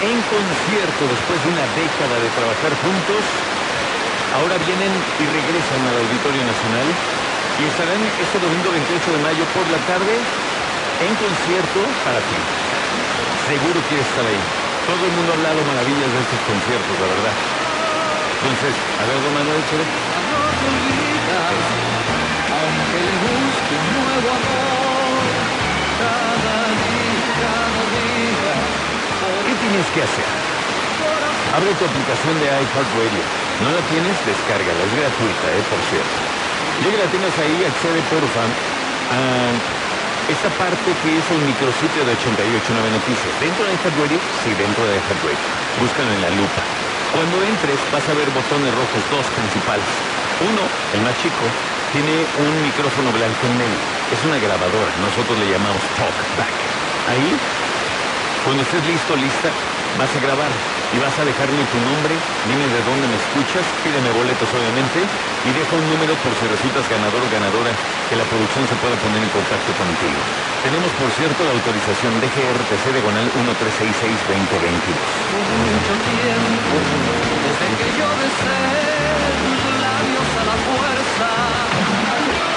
en concierto después de una década de trabajar juntos. Ahora vienen y regresan al Auditorio Nacional y estarán este domingo 28 de mayo por la tarde en concierto para ti. Seguro quieres estar ahí. Todo el mundo ha hablado maravillas de estos conciertos, la verdad. Entonces, a ver, Manuel, chévere. Aunque le busque un nuevo amor, cada día. ¿Qué tienes que hacer? Abre tu aplicación de iHeartRadio. ¿No la tienes? Descárgala, es gratuita, por cierto. Ya que la tengas ahí, accede porfa a esta parte que es el micrositio de 889 Noticias. ¿Dentro de iHeartRadio? Sí, dentro de iHeartRadio. Búscalo en la lupa. Cuando entres vas a ver botones rojos, dos principales. Uno, el más chico, tiene un micrófono blanco en medio. Es una grabadora, nosotros le llamamos TalkBack. Ahí, cuando estés listo, lista, vas a grabar y vas a dejarme tu nombre, dime de dónde me escuchas, pídeme boletos obviamente, y deja un número por si resultas ganador o ganadora, que la producción se pueda poner en contacto contigo. Tenemos, por cierto, la autorización de GRTC diagonal 1366-2022. Mucho tiempo desde que yo besé